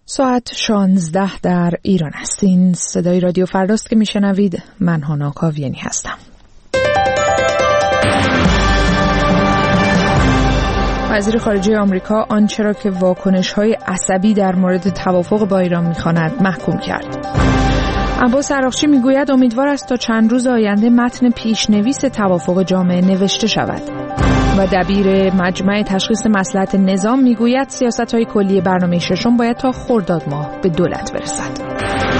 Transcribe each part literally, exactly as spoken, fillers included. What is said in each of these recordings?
ساعت شانزده در ایران هستین. صدای رادیو فرداست که میشنوید. من هانا کاویانی هستم. وزیر خارجه آمریکا آنچه را که واکنش‌های عصبی در مورد توافق با ایران می‌خواند محکوم کرد. عباس عراقچی میگوید امیدوار است تا چند روز آینده متن پیشنویس توافق جامعه نوشته شود. و دبیر مجمع تشخیص مصلحت نظام میگوید سیاست‌های کلی برنامه ششم باید تا خرداد ماه به دولت برسد.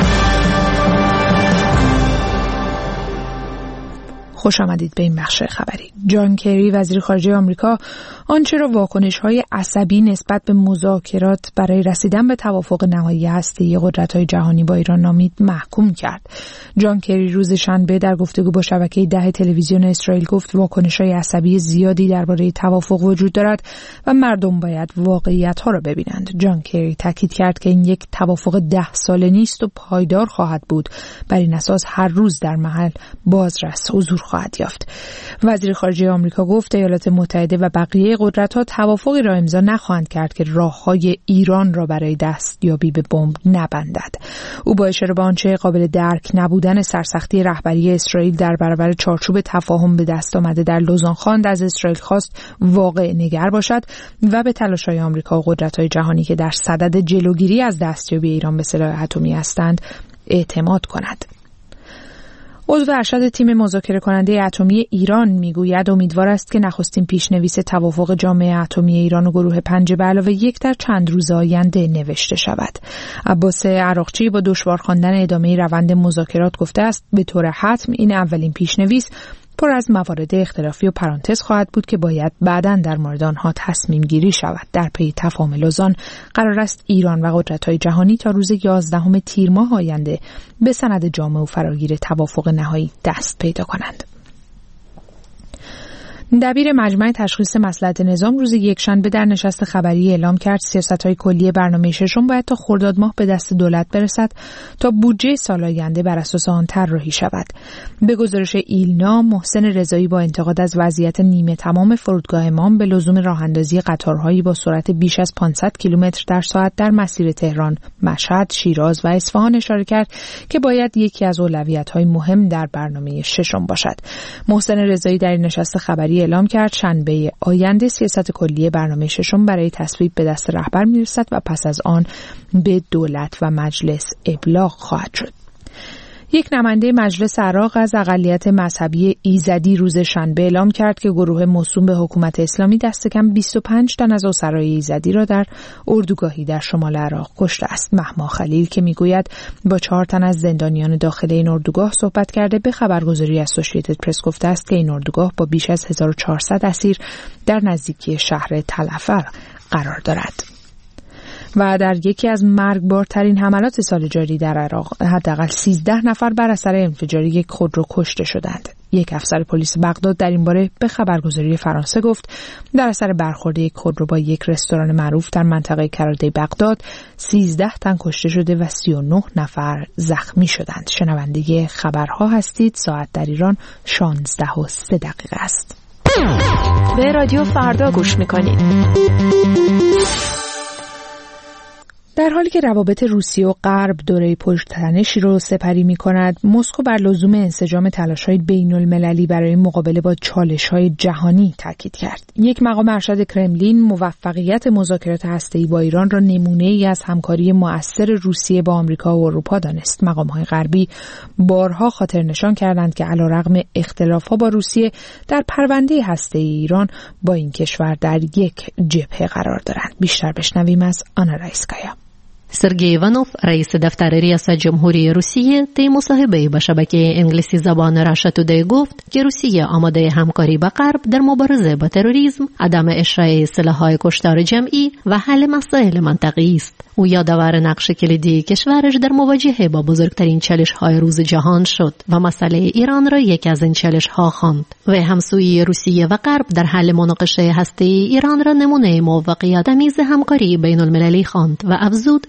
خوش آمدید به این بخش خبری. جان کری وزیر خارجه آمریکا آنچه را واکنش‌های عصبی نسبت به مذاکرات برای رسیدن به توافق نهایی هسته‌ای قدرت‌های جهانی با ایران نامید محکوم کرد. جان کری روز شنبه در گفتگو با شبکه ده تلویزیون اسرائیل گفت واکنش‌های عصبی زیادی درباره توافق وجود دارد و مردم باید واقعیت‌ها را ببینند. جان کری تاکید کرد که این یک توافق ده ساله نیست و پایدار خواهد بود. بر این اساس هر روز در محل بازرس حضور خواهد یافت. وزیر خارجه آمریکا گفت ایالات متحده و بقیه قدرت‌ها توافقی را امضا نخواهند کرد که راه‌های ایران را برای دستیابی به بمب نبندد. او با اشاره به آنچه قابل درک نبودن سرسختی رهبری اسرائیل در برابر چارچوب تفاهم به دست آمده در لوزان خواند از اسرائیل خواست واقع نگر باشد و به تلاش‌های آمریکا و قدرت‌های جهانی که در صدد جلوگیری از دستیابی ایران به سلاح اتمی هستند اعتماد کند. عضو ارشد تیم مذاکره کننده اتمی ایران میگوید امیدوار است که نخستین پیشنویس توافق جامعه اتمی ایران و گروه پنج به علاوه یک در چند روز آینده نوشته شود. عباس عراقچی با دشوار خواندن ادامه روند مذاکرات گفته است به طور حتم این اولین پیشنویس پر از موارد اختلافی و پرانتز خواهد بود که باید بعداً در مورد آنها تصمیم گیری شود. در پی تفاهم لوزان قرار است ایران و قدرت‌های جهانی تا روز یازدهم تیر ماه آینده به سند جامع و فراگیر توافق نهایی دست پیدا کنند. دبیر مجمع تشخیص مصلحت نظام روز یکشنبه در نشست خبری اعلام کرد سیاست‌های کلی برنامه ششم باید تا خرداد ماه به دست دولت برسد تا بودجه سال آینده بر اساس آن طراحی شود. به گزارش ایلنا، محسن رضایی با انتقاد از وضعیت نیمه تمام فرودگاه امام به لزوم راه‌اندازی قطارهایی با سرعت بیش از پانصد کیلومتر در ساعت در مسیر تهران، مشهد، شیراز و اصفهان اشاره کرد که باید یکی از اولویت‌های مهم در برنامه ششم باشد. محسن رضایی در نشست خبری اعلام کرد شنبه آینده سیاست کلی برنامه ششم برای تصویب به دست رهبر میرسد و پس از آن به دولت و مجلس ابلاغ خواهد شد. یک نماینده مجلس عراق از اقلیت مذهبی ایزدی روز شنبه اعلام کرد که گروه موسوم به حکومت اسلامی دست کم بیست و پنج تن از اسرای ایزدی را در اردوگاهی در شمال عراق کشته است. مهما خلیل که میگوید با چهار تن از زندانیان داخل این اردوگاه صحبت کرده به خبرگزاری اسوسییتد پرس گفته است که این اردوگاه با بیش از هزار و چهارصد اسیر در نزدیکی شهر تلعفر قرار دارد. و در یکی از مرگبارترین حملات سال جاری در عراق حداقل سیزده نفر بر اثر انفجار یک خودرو کشته شدند. یک افسر پلیس بغداد در این باره به خبرگزاری فرانسه گفت در اثر برخورد یک خودرو با یک رستوران معروف در منطقه کرده بغداد سیزده تن کشته شده و سی و نه نفر زخمی شدند. شنونده خبرها هستید. ساعت در ایران شانزده و سه دقیقه است. به رادیو فردا گوش میکنید. در حالی که روابط روسیه و غرب دوره پشت‌تنشی رو سپری می‌کند، مسکو بر لزوم انسجام تلاش‌های بین‌المللی برای مقابله با چالش‌های جهانی تاکید کرد. یک مقام ارشد کرملین موفقیت مذاکرات هسته‌ای با ایران را نمونه‌ای از همکاری مؤثر روسیه با آمریکا و اروپا دانست. مقام‌های غربی بارها خاطر نشان کردند که علیرغم اختلاف‌ها با روسیه در پرونده هسته‌ای ایران با این کشور در یک جبهه قرار دارند. بیشتر بشنویم از آنا رایسکایا. سرگئی ایوانوف رئیس دفتر ریاست جمهوری روسیه طی مصاحبه‌ای با شبکه انگلیسی زبان راشا تودی گفت که روسیه آماده همکاری با غرب در مبارزه با تروریسم، عدم اشاعه سلاح‌های کشتار جمعی و حل مسائل منطقه‌ای است. او یادآور نقش کلیدی کشورش در مواجهه با بزرگترین چالش‌های روز جهان شد و مسئله ایران را یکی از این چالش‌ها خواند. و همسویی روسیه و غرب در حل مناقشه هسته‌ای ایران را نمونه موفقیت آمیز همکاری بین‌المللی خواند و افزود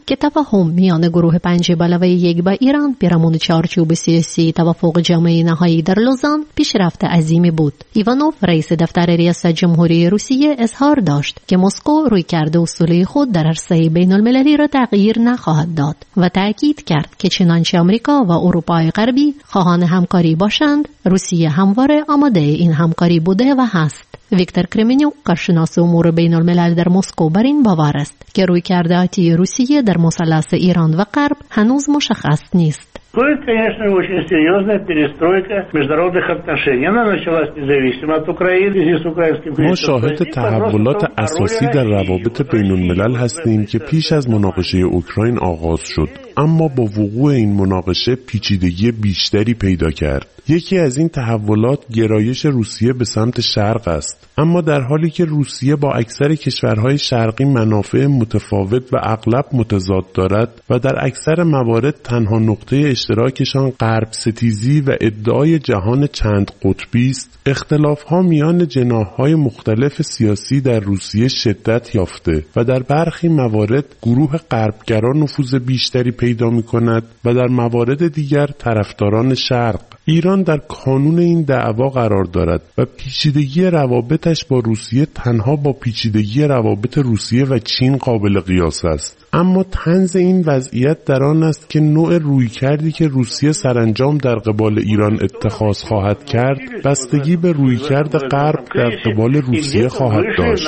که تفاهم میان گروه پنج به علاوه یک با ایران پیرامون چارچوب سیاسی توافق جامعه نهایی در لوزان پیشرفت عظیمی بود. ایوانوف رئیس دفتر ریاست جمهوری روسیه اظهار داشت که مسکو رویکرد اصولی خود در عرصه بین المللی را تغییر نخواهد داد و تأکید کرد که چنانچه آمریکا و اروپای غربی خواهان همکاری باشند، روسیه همواره آماده این همکاری بوده و هست. ویکتور کرمینیوک، کارشناس امور بین الملل در مسکو، بر این باور است که رویکرد آتی روسیه در مثلث ایران و غرب هنوز مشخص نیست. Стоит, конечно, очень серьезная перестройка международных отношений. Она началась независимо от Украины, здесь украинским ما شاهد تحولات اساسی در روابط بین الملل هستیم که پیش از مناقشه اوکراین آغاز شد، اما با وقوع این مناقشه پیچیدگی بیشتری پیدا کرد. یکی از این تحولات گرایش روسیه به سمت شرق است، اما در حالی که روسیه با اکثر کشورهای شرقی منافع متفاوت و اغلب متضاد دارد و در اکثر موارد تنها نقطه اشتراکشان غرب ستیزی و ادعای جهان چند قطبی است، اختلاف‌ها میان جناح‌های مختلف سیاسی در روسیه شدت یافته و در برخی موارد گروه غربگرا نفوذ بیشتری پیدا می‌کند و در موارد دیگر طرفداران شرق. ایران در کانون این دعوا قرار دارد و پیچیدگی روابطش با روسیه تنها با پیچیدگی روابط روسیه و چین قابل قیاس است. اما طنز این وضعیت در آن است که نوع رویکردی که روسیه سرانجام در قبال ایران اتخاذ خواهد کرد بستگی به رویکرد غرب در قبال روسیه خواهد داشت.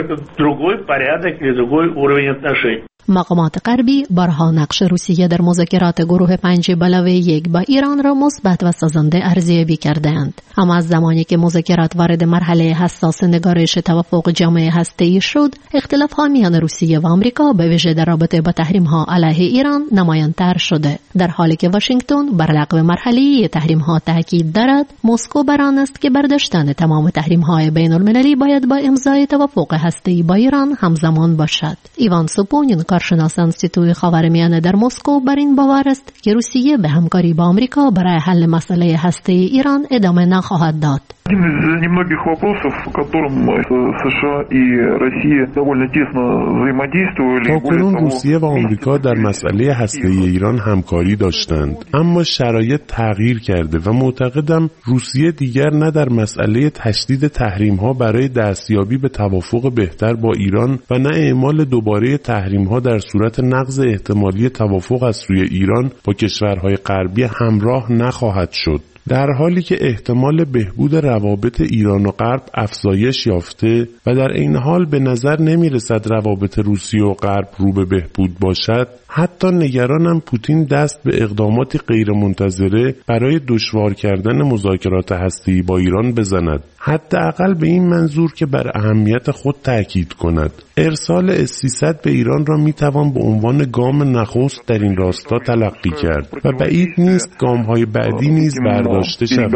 مقامات غربی بارها نقش روسیه در مذاکرات گروه پنج به علاوه یک با ایران را مثبت و سازنده ارزیابی کردند، اما از زمانی که مذاکرات وارد مرحله حساس نگارش توافق جامعه هسته‌ای شد، اختلاف‌ها میان روسیه و آمریکا به ویژه در رابطه با تحریم‌ها علیه ایران نمایان‌تر شده، در حالی که واشنگتن بر لغو مرحله تحریم‌ها تاکید دارد. مسکو بر آن است که برداشتن تمام تحریم‌های بین‌المللی باید با امضای توافق هسته‌ای با ایران همزمان باشد. ایوان سوپونین، کارشناس انستیتوی خاورمیانه در مسکو، بر این باور است که روسیه به همکاری با آمریکا برای حل مسئله هسته‌ای ایران ادامه نخواهد داد. Один из немногих вопросов, в котором США и Россия довольно тесно взаимодействовали. تاکنون روسیه و آمریکا در مسئله هسته‌ای ایران همکاری داشتند، اما شرایط تغییر کرده و معتقدم روسیه دیگر نه در مسئله تشدید تحریم‌ها برای دستیابی به توافق بهتر با ایران و نه اعمال دوباره تحریم‌ها در صورت نقض احتمالی توافق از سوی ایران با کشورهای غربی همراه نخواهد شد. در حالی که احتمال بهبود روابط ایران و غرب افزایش یافته و در این حال به نظر نمی رسد روابط روسیه و غرب رو به بهبود باشد، حتی نگرانم پوتین دست به اقداماتی غیرمنتظره برای دشوار کردن مذاکرات هسته‌ای با ایران بزند، حداقل به این منظور که بر اهمیت خود تأکید کند. ارسال اس سیصد به ایران را می توان به عنوان گام نخست در این راستا تلقی کرد و بعید نیست گام‌های بعدی نیز برداشته شود.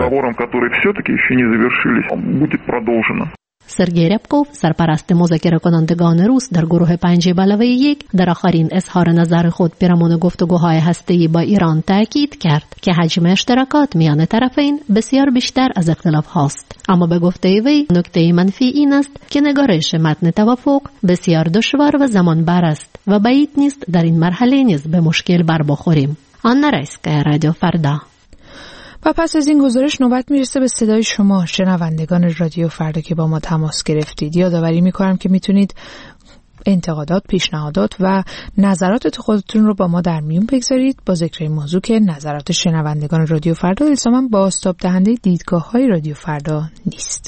سرگئی ربکوف، سرپرست مذاکره کنندگان روس در گروه پنج به علاوه یک، در آخرین اظهار نظر خود پیرامون گفتگوهای هسته‌ای با ایران تاکید کرد که حجم اشتراکات میان طرفین بسیار بیشتر از اختلاف هاست، اما به گفته وی نکته منفی این است که نگارش متن توافق بسیار دشوار و زمان بر است و بعید نیست در این مرحله نیز به مشکل بر بخوریم. آنا رایسکایا، رادیو فردا. و پس از این گزارش نوبت میرسه به صدای شما شنوندگان رادیو فردا که با ما تماس گرفتید. یادآوری میکنم که میتونید انتقادات، پیشنهادات و نظرات خودتون رو با ما در میون بگذارید با ذکر این موضوع که نظرات شنوندگان رادیو فردا الزاماً بازتاب دهنده دیدگاه‌های رادیو فردا نیست.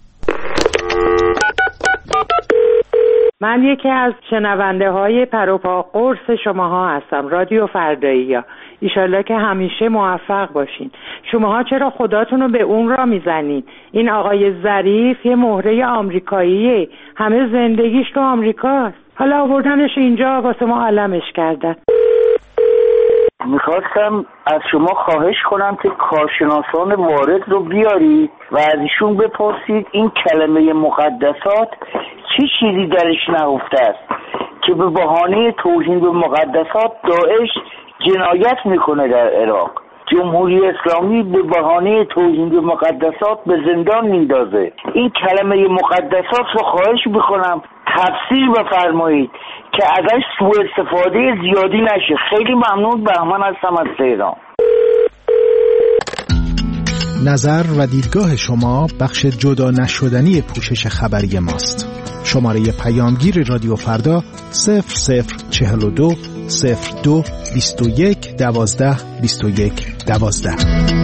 من یکی از شنونده های پروپا قرص شماها هستم، رادیو فردایی ها. ایشالله که همیشه موفق باشین. شماها چرا خداتون رو به اون را میزنین؟ این آقای ظریف یه مهره آمریکاییه، همه زندگیش تو آمریکاست، حالا آوردنش اینجا واسه ما علمش کردن. میخواستم از شما خواهش کنم که کارشناسان وارد رو بیارید و از ایشون بپرسید این کلمه مقدسات چه چیزی درش نهفته است که به بهانه توهین به مقدسات داعش جنایت میکنه در عراق. جمهوری اسلامی به بهانه توهین به مقدسات به زندان میندازه. این کلمه مقدسات رو خواهش میکنم تفسیر بفرمایید که ازش سوء استفاده زیادی نشه. خیلی ممنون. بهمن هستم از تهران. نظر و دیدگاه شما بخش جدا نشدنی پوشش خبری ماست. شماره پیامگیر رادیو فردا صفر صفر چهل و دو صفر دو بیست و یک دوازده بیست و یک دوازده.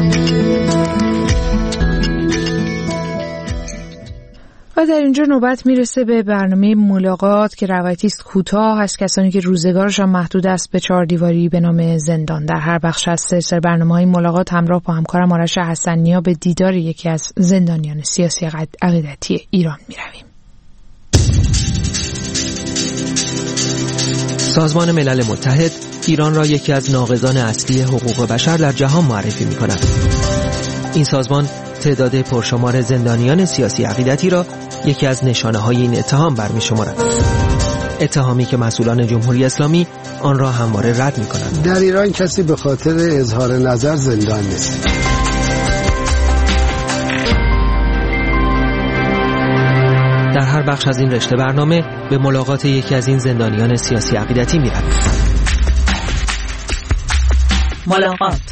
و در اینجا نوبت میرسه به برنامه ملاقات که روایتی است کوتاه از کسانی که روزگارشان محدود است به چهار دیواری به نام زندان. در هر بخش از سلسله برنامه‌های ملاقات همراه با همکارم آرش حسن‌نیا به دیدار یکی از زندانیان سیاسی عقیدتی ایران میرویم. سازمان ملل متحد ایران را یکی از ناقضان اصلی حقوق بشر در جهان معرفی می‌کند. این سازمان تعداد پرشمار زندانیان سیاسی عقیدتی را یکی از نشانه‌های این اتهام برمی‌شمارد. اتهامی که مسئولان جمهوری اسلامی آن را همواره رد می‌کنند. در ایران کسی به خاطر اظهار نظر زندان نیست. در هر بخش از این رشته برنامه به ملاقات یکی از این زندانیان سیاسی عقیدتی می‌رویم. ملاقات.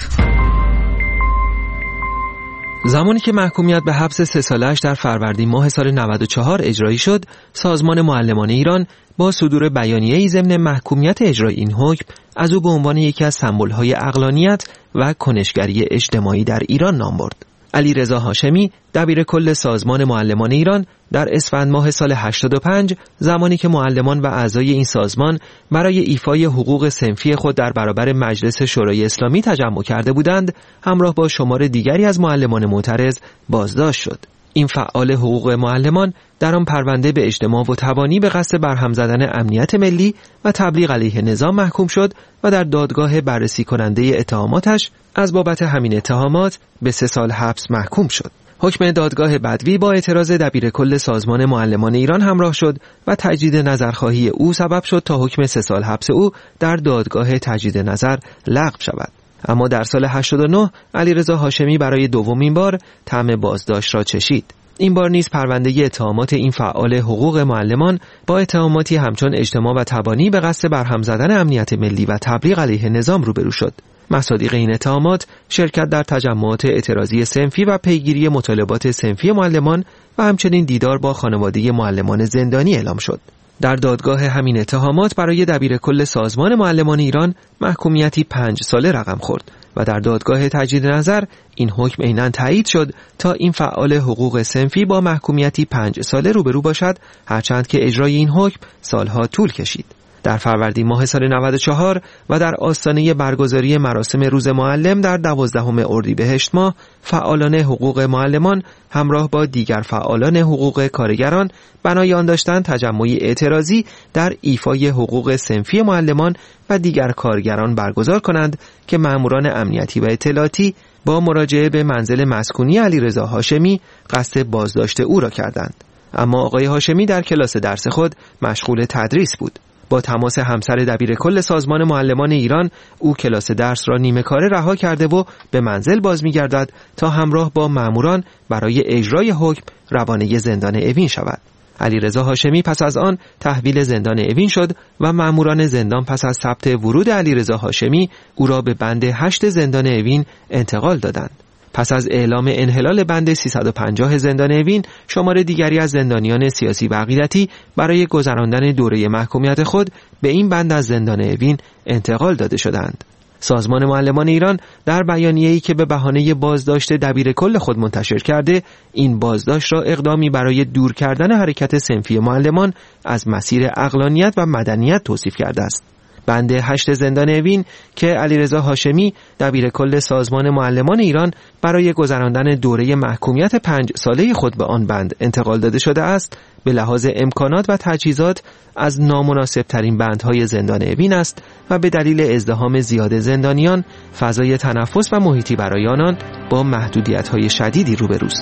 زمانی که محکومیت به حبس سه ساله‌اش در فروردین ماه سال نود و چهار اجرایی شد، سازمان معلمان ایران با صدور بیانیه‌ای ضمن محکومیت اجرای این حکم از او به عنوان یکی از سمبول‌های عقلانیت و کنشگری اجتماعی در ایران نام برد. علیرضا هاشمی دبیر کل سازمان معلمان ایران در اسفند ماه سال هشتاد و پنج زمانی که معلمان و اعضای این سازمان برای ایفای حقوق صنفی خود در برابر مجلس شورای اسلامی تجمع کرده بودند، همراه با شمار دیگری از معلمان معترض بازداشت شد. این فعال حقوق معلمان در آن پرونده به اجتماع و تبانی به قصد برهم زدن امنیت ملی و تبلیغ علیه نظام محکوم شد و در دادگاه بررسی کننده اتهاماتش از بابت همین اتهامات به سه سال حبس محکوم شد. حکم دادگاه بدوی با اعتراض دبیر کل سازمان معلمان ایران همراه شد و تجدید نظرخواهی او سبب شد تا حکم سه سال حبس او در دادگاه تجدید نظر لغو شود. اما در سال هشتاد و نه علیرضا هاشمی برای دومین بار طعم بازداشت را چشید. این بار نیز پرونده اتهامات این فعال حقوق معلمان با اتهاماتی همچون اجتماع و تبانی به قصد برهم زدن امنیت ملی و تبلیغ علیه نظام روبرو شد. مصادیق این اتهامات شرکت در تجمعات اعتراضی صنفی و پیگیری مطالبات صنفی معلمان و همچنین دیدار با خانواده معلمان زندانی اعلام شد. در دادگاه همین اتهامات برای دبیر کل سازمان معلمان ایران محکومیتی پنج ساله رقم خورد و در دادگاه تجدید نظر این حکم عیناً تایید شد تا این فعال حقوق صنفی با محکومیتی پنج ساله روبرو باشد، هرچند که اجرای این حکم سالها طول کشید. در فروردین ماه سال نود و چهار و در آستانه برگزاری مراسم روز معلم در دوازدهم اردیبهشت ماه، فعالان حقوق معلمان همراه با دیگر فعالان حقوق کارگران بنای آن داشتند تجمعی اعتراضی در ایفای حقوق صنفی معلمان و دیگر کارگران برگزار کنند که ماموران امنیتی و اطلاعاتی با مراجعه به منزل مسکونی علیرضا هاشمی قصد بازداشت او را کردند. اما آقای هاشمی در کلاس درس خود مشغول تدریس بود. با تماس همسر دبیر کل سازمان معلمان ایران، او کلاس درس را نیمه کاره رها کرده و به منزل باز می‌گردد تا همراه با ماموران برای اجرای حکم روانه زندان اوین شود. علیرضا هاشمی پس از آن تحویل زندان اوین شد و ماموران زندان پس از ثبت ورود علیرضا هاشمی او را به بند هشت زندان اوین انتقال دادند. پس از اعلام انحلال بند سیصد و پنجاه زندان اوین، شمار دیگری از زندانیان سیاسی و عقیدتی برای گذراندن دوره محکومیت خود به این بند از زندان اوین انتقال داده شدند. سازمان معلمان ایران در بیانیه‌ای که به بهانه بازداشت دبیر کل خود منتشر کرده، این بازداشت را اقدامی برای دور کردن حرکت صنفی معلمان از مسیر عقلانیت و مدنیت توصیف کرده است. بند هشت زندان اوین که علیرضا هاشمی دبیر کل سازمان معلمان ایران برای گذراندن دوره محکومیت پنج ساله خود به آن بند انتقال داده شده است، به لحاظ امکانات و تجهیزات از نامناسب ترین بندهای زندان اوین است و به دلیل ازدحام زیاد زندانیان فضای تنفس و محیطی برای آنان با محدودیت‌های شدیدی روبروست.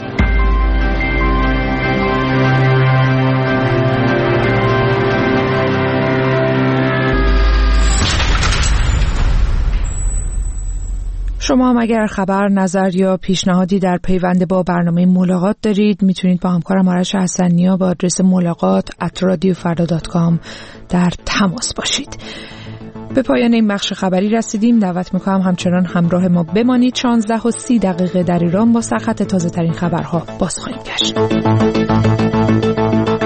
شما هم اگر خبر، نظر یا پیشنهادی در پیوند با برنامه ملاقات دارید میتونید با همکارم آرش حسنیا با آدرس ملاقات ات رادیو فردا دات کام در تماس باشید. به پایان این بخش خبری رسیدیم. دعوت میکنم همچنان همراه ما بمانید. شانزده و سی دقیقه در ایران با سرخط تازه ترین خبرها باز خواهیم گشت.